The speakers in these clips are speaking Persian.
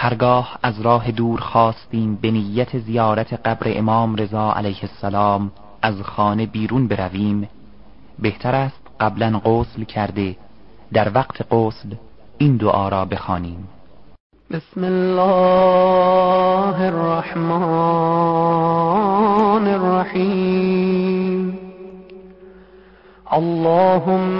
هرگاه از راه دور خواستیم به نیت زیارت قبر امام رضا علیه السلام از خانه بیرون برویم، بهتر است قبلا غسل کرده در وقت غسل این دعا را بخوانیم: بسم الله الرحمن الرحیم. اللهم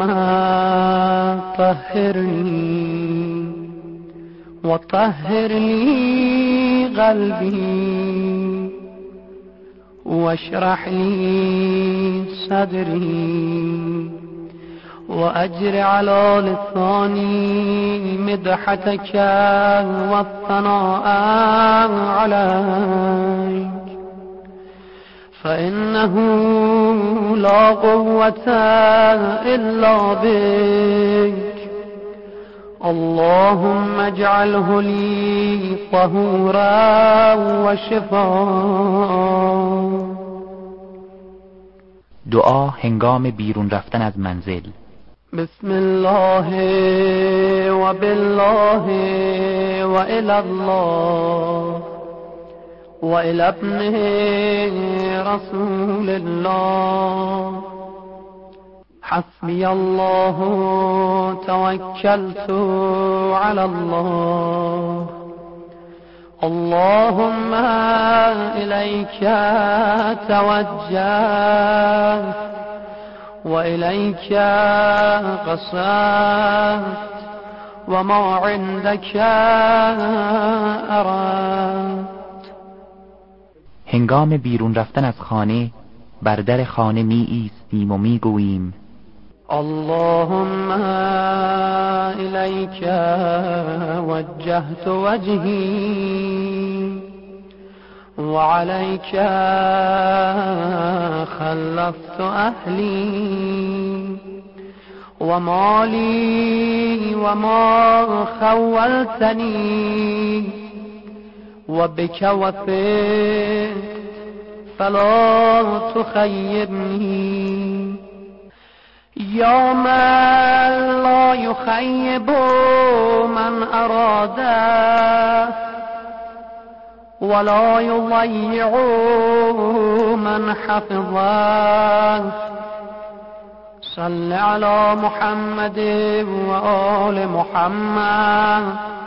طهرنی و طهر لی قلبی و اشرح لی صدری و اجر علی لسانی مدحتک و الثناء علیک فإنه لا قوة إلا بك. اللهم اجعله لي طهورا و شفاء. دعا هنگام بیرون رفتن از منزل: بسم الله و بالله و الی الله و الی ابن رسول الله. حسبی الله توکلت علی الله. اللهم الیک توجهت و الیک قصدت و ما عندک اردت. هنگام بیرون رفتن از خانه بر در خانه می ایستیم و می گوییم: اللهم الیک وجهت وجهی و علیک خلفت اهلی و مالی و ما خولتنی و بک وثقت فلا تخیبنی. یا من لا یخیب من اراده ولا یضیع من حفظه. صل علی محمد و آل محمد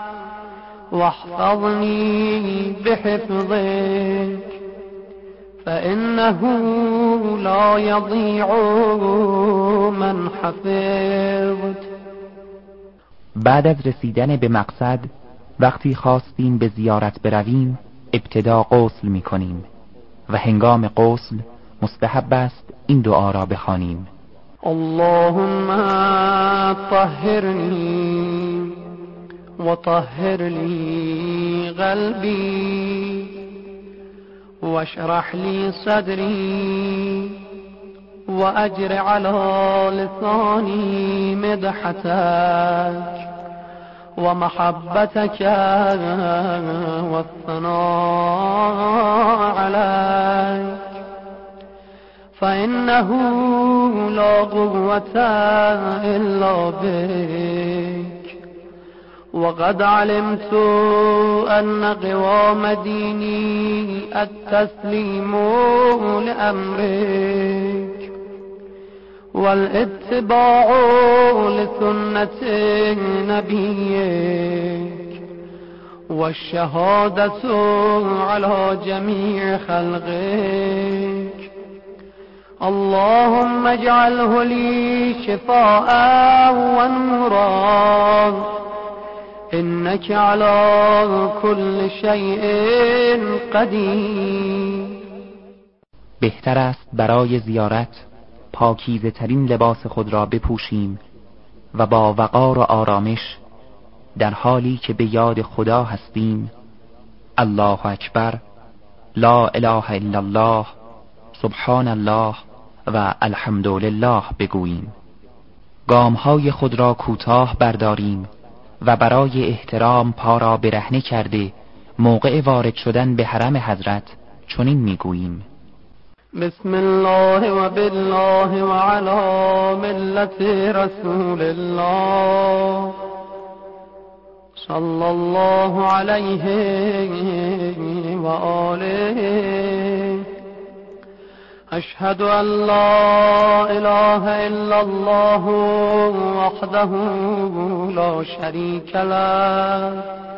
واحفظنی بحفظك فإنه لا يضيع من حفظت. بعد از رسیدن به مقصد وقتی خواستیم به زیارت برویم ابتدا غسل می کنیم و هنگام غسل مستحب است این دعا را بخوانیم: اللهم طهرنی و طهر لی قلبی و اشرح لی صدری و اجر علی لسانی مدحتک و محبتك و الثناء عليك فإنه لا قوة إلا بك. وقد علمت أن قوام ديني التسليم لأمرك والاتباع لسنة نبيك والشهادة على جميع خلقك. اللهم اجعله لي شفاء ونورا إنك على كل شيء قدير. بهتر است برای زیارت پاکیزه ترین لباس خود را بپوشیم و با وقار و آرامش در حالی که به یاد خدا هستیم الله اکبر، لا اله الا الله، سبحان الله و الحمدلله بگوییم. گامهای خود را کوتاه برداریم و برای احترام پا را برهنه کرده موقع وارد شدن به حرم حضرت چنین میگوییم: بسم الله و بالله و علی ملت رسول الله صلى الله عليه وآله. أشهد أن لا إله إلا الله وحده لا شريك له،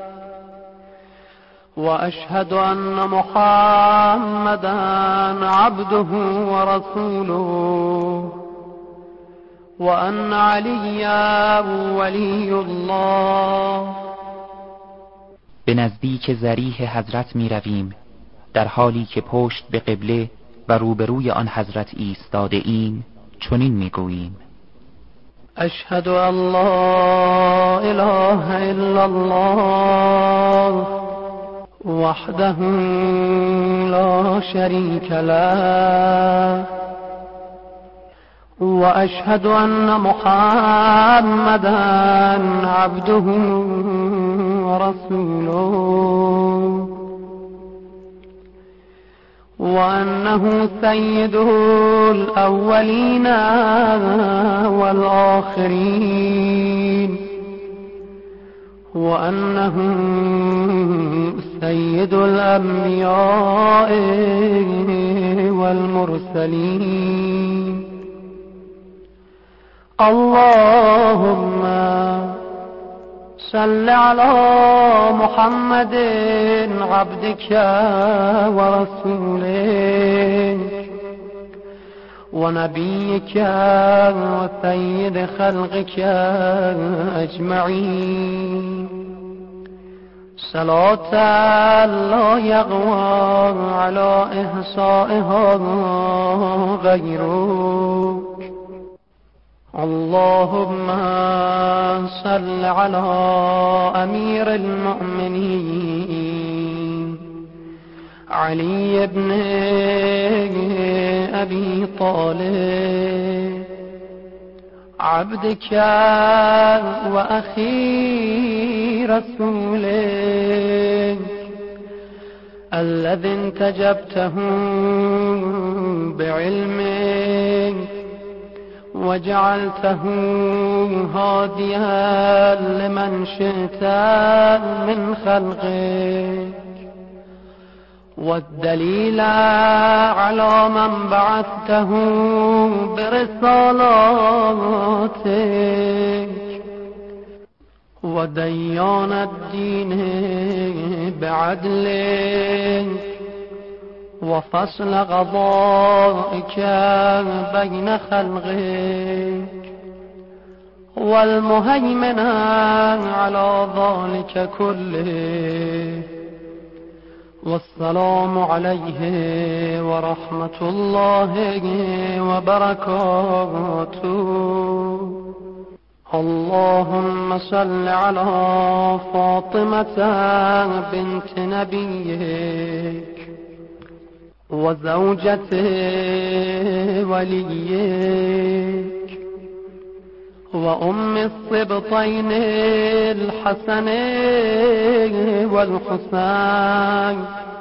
وأشهد أن محمدا عبده ورسوله، وأن عليا ولي الله. به نزدیک ضریح حضرت می رویم در حالی که پشت به قبله و روبروی آن حضرت ایستاده ایم، چنین می گوییم: اشهد ان لا اله الا الله وحده لا شريك له، واشهد ان محمدا عبده ورسوله، وأنه سيد الأولين والآخرين، وأنه سيد الأنبياء والمرسلين. اللهم صل على محمد عبدك ورسولك ونبيك وسيد خلقك أجمعين، صلاة لا يقوى على إحصائها غيرك. اللهم صل على أمير المؤمنين علي بن أبي طالب، عبدك وأخي رسولك الذي انتجبته بعلمك وجعلته هاديا لمن شئت من خلقك، والدليل على من بعثته برسالاتك، وديان الدين بعدلك، وفصل قضائك بين خلقك، والمهيمن على ذلك كله. والسلام عليه ورحمة الله وبركاته. اللهم صل على فاطمة بنت نبيك وزوجة وليك وأم الصبطين الحسن والحسين،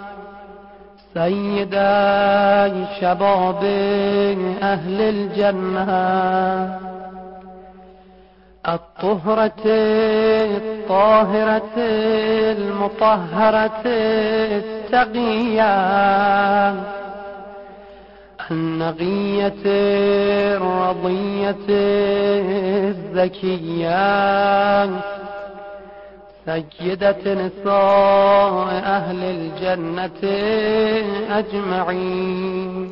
سيدا شباب أهل الجنة، الطهرة الطاهرة المطهرة التقية النقية الرضية الزكية، سيدة نساء أهل الجنة أجمعين،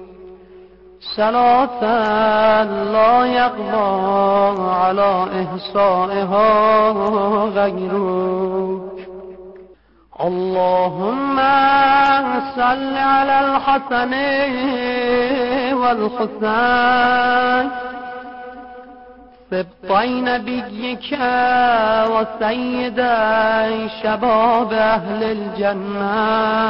صلاة لا يقضى على إحصائها غيرك. اللهم صل على الحسن والحسين سبطي نبيك وسيدي شباب أهل الجنة،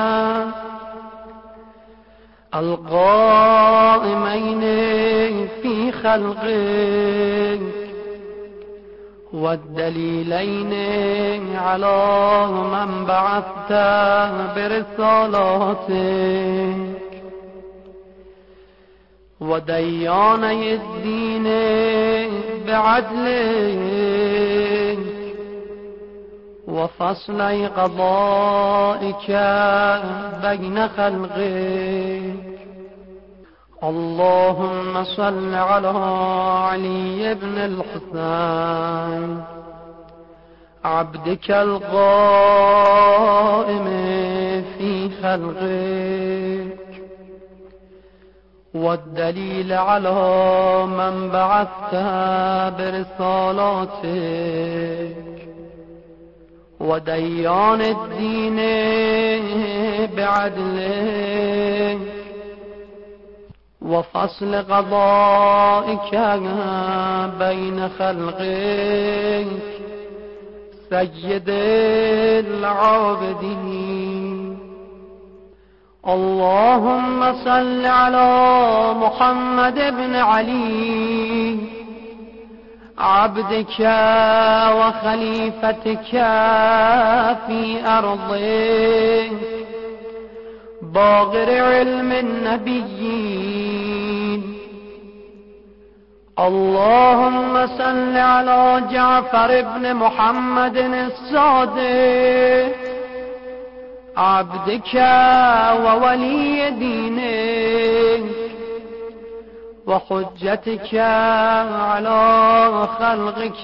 القائمين في خلقك، والدليلين على من بعثت برسالاتك، ودياني الدين بعدلك، وفصل قضائك بين خلقك. اللهم صل على علي بن الحسين عبدك القائم في خلقك، والدليل على من بعثت برسالاتك، وديان الدين بعدلك، وفصل قضائك بين خلقك سيد العابدين. اللهم صل على محمد بن علي عبدك وخليفتك في أرضك، باغر علم النبيين. اللهم صل على جعفر بن محمد الصادق عبدك وولي دينك، وحجتك على خلقك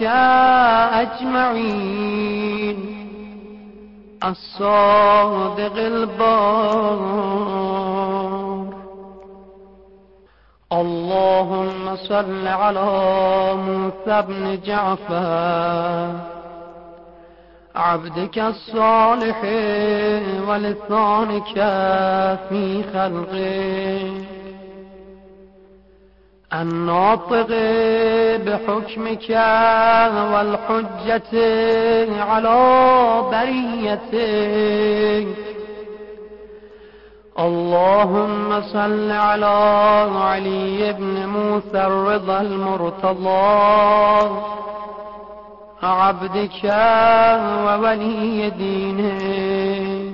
أجمعين، الصادق البار. اللهم صل على موسى بن جعفر عبدك الصالح ولسانك في خلقك، الناطق بحكمك والحجة على بريتك. اللهم صل على علي بن موسى الرضا المرتضى عبدك وولي دينك،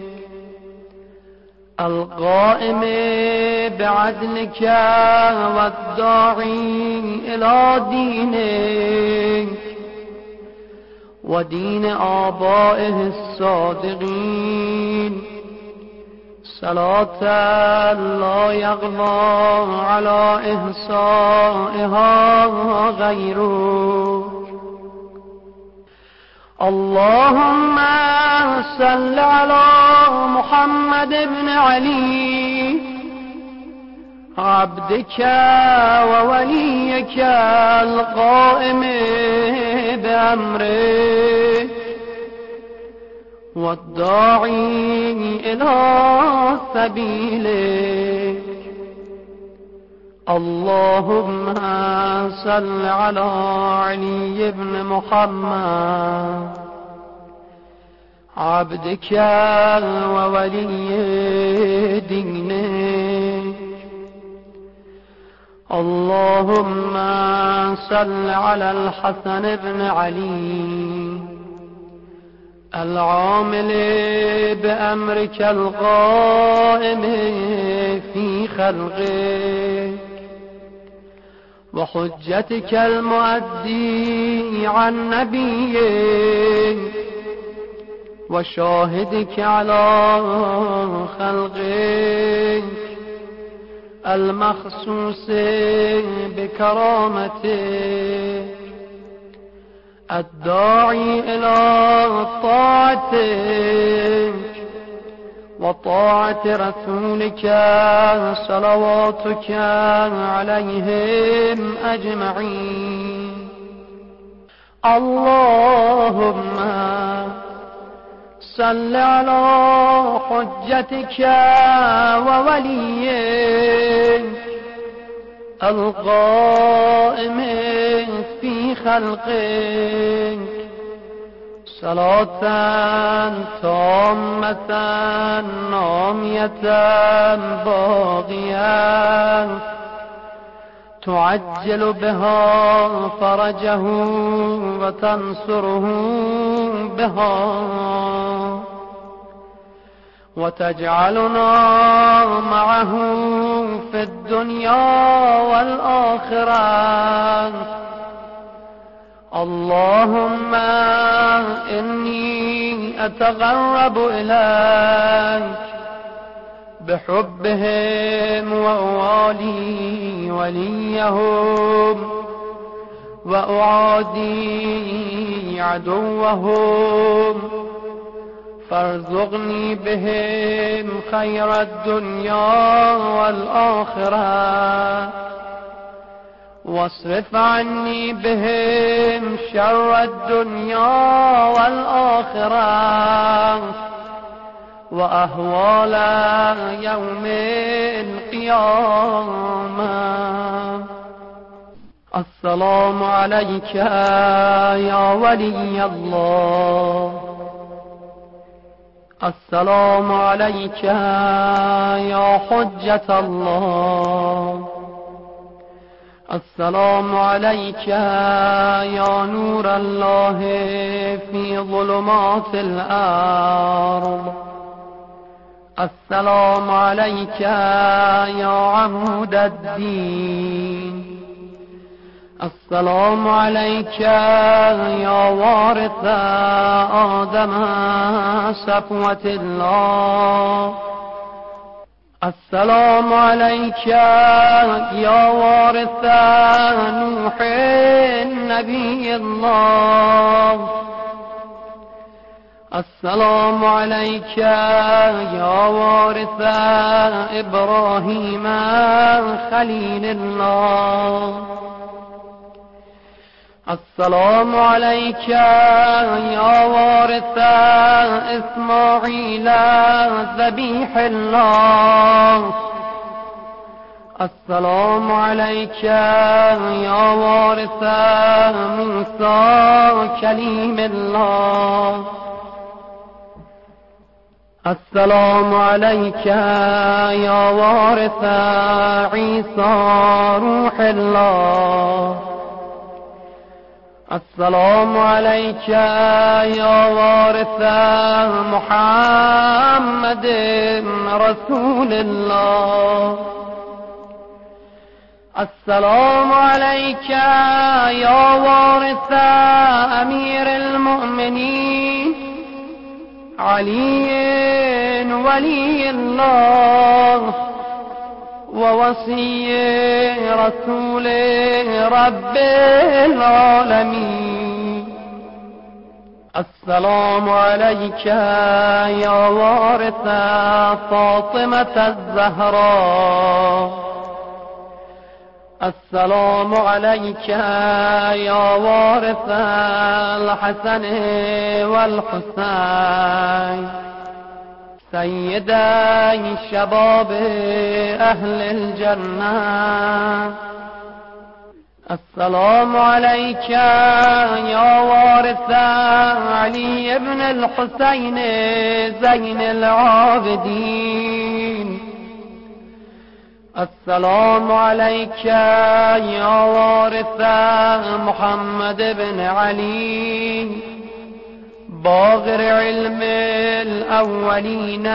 القائم بعدلك والداعي إلى دينك ودين آبائه الصادقين، صلاة لا يغلى على إحصائها غيره. اللهم صل على محمد بن علي عبدك ووليك القائم بأمرك، والداعي إلى سبيلك. اللهم صل على علي بن محمد عبدك وولي دينك. اللهم صل على الحسن بن علي العامل بأمرك القائم في خلقك، وحجتك المؤدي عن نبيك، وشاهدك على خلقك المخصوص بكرامتك، الداعي إلى طاعتك وطاعة رسولك صلواتك عليهم أجمعين. اللهم صل على حجتك ووليك القائم في خلقك، صلاة تامة نامية باقية تعجل بها فرجه وتنصره بها، وتجعلنا معه في الدنيا والآخرة. اللهم إني أتقرب إليك بحبهم وأوالي وليهم وأعادي عدوهم، فارزقني بهم خير الدنيا والآخرة، واصرف عني بهم شر الدنيا والآخرة وأهوال يوم القيامة. السلام عليك يا ولي الله، السلام عليك يا حجة الله، السلام عليك يا نور الله في ظلمات الأرض، السلام عليك يا عمود الدين، السلام عليك يا وارث آدم صفوة الله، السلام عليك يا وارث نوح نبي الله، السلام عليك يا وارث إبراهيم خليل الله، السلام عليك يا وارث إسماعيل ذبيح الله، السلام عليك يا وارث موسى كليم الله، السلام عليك يا وارث عيسى روح الله، السلام عليك يا وارث محمد رسول الله، السلام عليك يا وارث أمير المؤمنين علي ولي الله ووصي رسول رب العالمين، السلام عليك يا وارث فاطمة الزهراء، السلام عليك يا وارث الحسن والحسين سيدي شباب أهل الجنة، السلام عليك يا وارث علي بن الحسين زين العابدين، السلام عليك يا وارث محمد بن علي باغر علم الأولين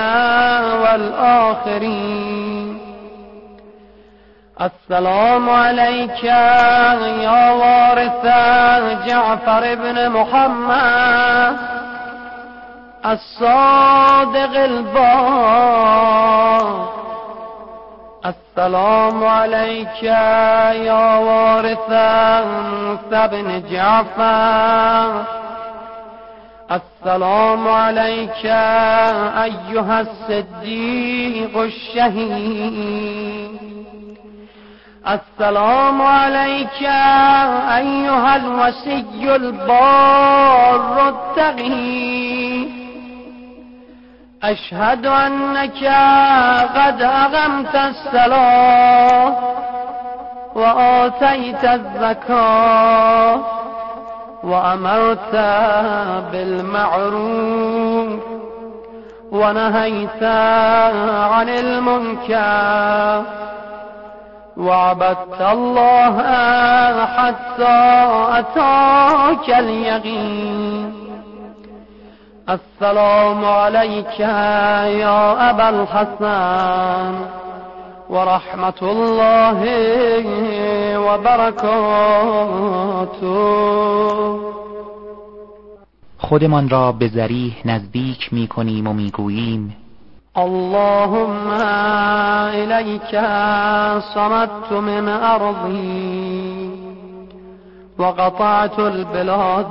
والآخرين، السلام عليك يا وارث جعفر بن محمد الصادق البار، السلام عليك يا وارث موسى بن جعفر، السلام عليك أيها الصديق الشهيد، السلام عليك أيها الوصي البار التقي، أشهد أنك قد أقمت الصلاة وآتيت الزكاة وأمرت بالمعروف ونهيت عن المنكر وعبدت الله حتى أتاك اليقين، السلام عليك يا أبا الحسن ورحمة الله وبركاته. خودمان را به ذریح نزدیک می کنیم و می گوییم اللهم الیک صمدت من ارضی وقطعت البلاد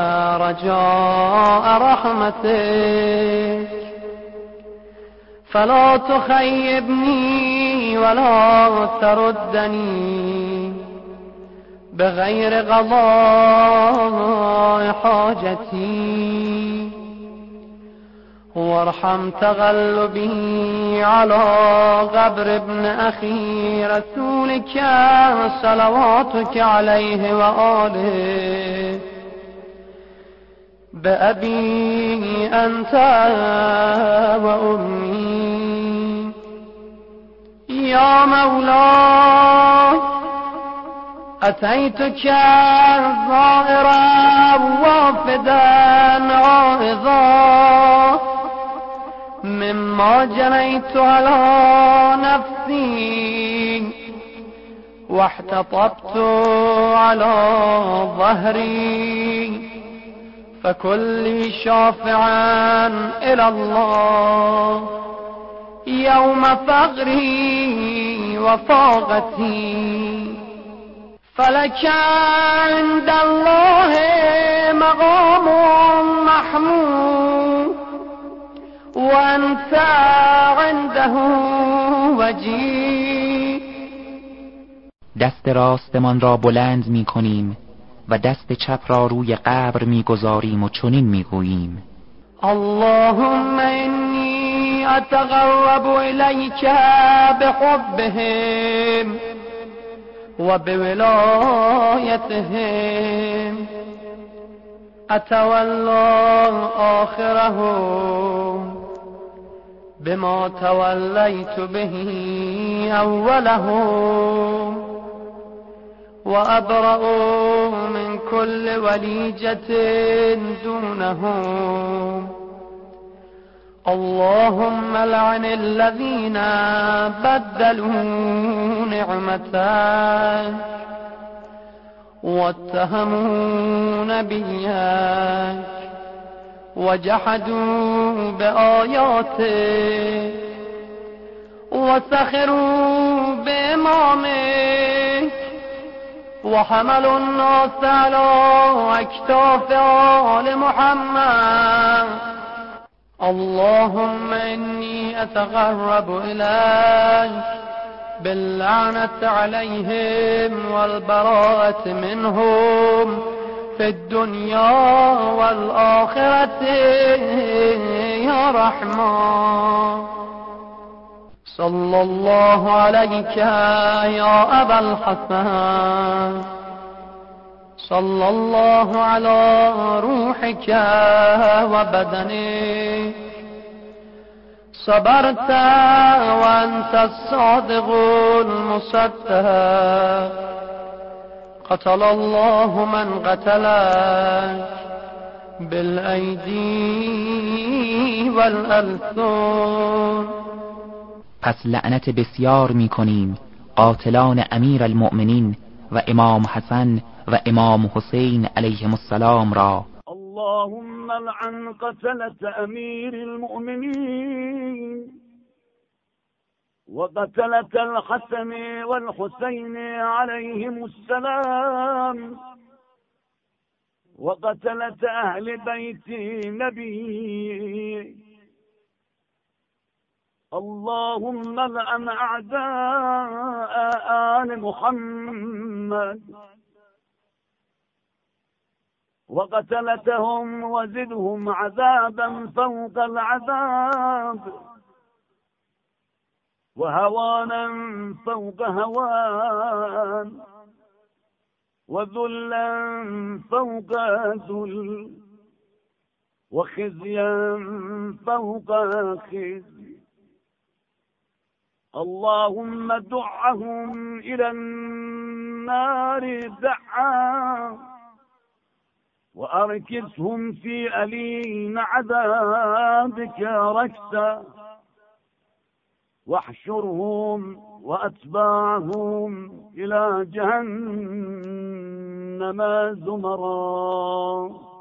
رجاء رحمتك فلا تخيبني ولا تردني بغير قضاء حاجتي وارحم تغلبي على قبر ابن أخي رسولك صلواتك عليه وآله بأبي أنت وأمي يا مولاي أتيتك زائرا وافدا عائذا مما جنيت على نفسي واحتطبت على ظهري فكل شافعا إلى الله يوم فقري وفاقتي فلك عند الله مقام محمود وأنت عنده وجيه. دست راستمان را بلند می کنیم و دست چپ را روی قبر می گذاریم و چنین می گوییم اللهم انی اتقرب الیک بحبهم و بولایتهم اتولا آخرهم بما تولیت به اولهم وأبرأ من كل وليجة دونهم اللهم لعن الذين بدلوا نعمتك واتهموا نبيك وجحدوا بآياتك وسخروا بإمامك وحملوا الناس على اكتاف آل محمد اللهم إني أتقرب إليك باللعنة عليهم والبراءة منهم في الدنيا والآخرة يا رحمن صلى الله عليك يا أبا الحسن صلى الله على روحك وبدنك صبرت وأنت الصادق المصدق قتل الله من قتلك بالأيدي والألسن. پس لعنت بسیار می کنیم قاتلان امیر المؤمنین و امام حسن و امام حسین علیهم السلام را. اللهم لعن قتلة امیر المؤمنین وقتلة الحسن والحسين عليهم السلام وقتلة اهل بيت نبي. اللهم لعن أعداء آل محمد وقتلتهم وزدهم عذابا فوق العذاب وهوانا فوق هوان وذلا فوق ذل وخزيا فوق خزي. اللهم دعهم إلى النار دعا وأركزهم في ألين عذابك ركسا واحشرهم وأتباعهم إلى جهنم زمرا.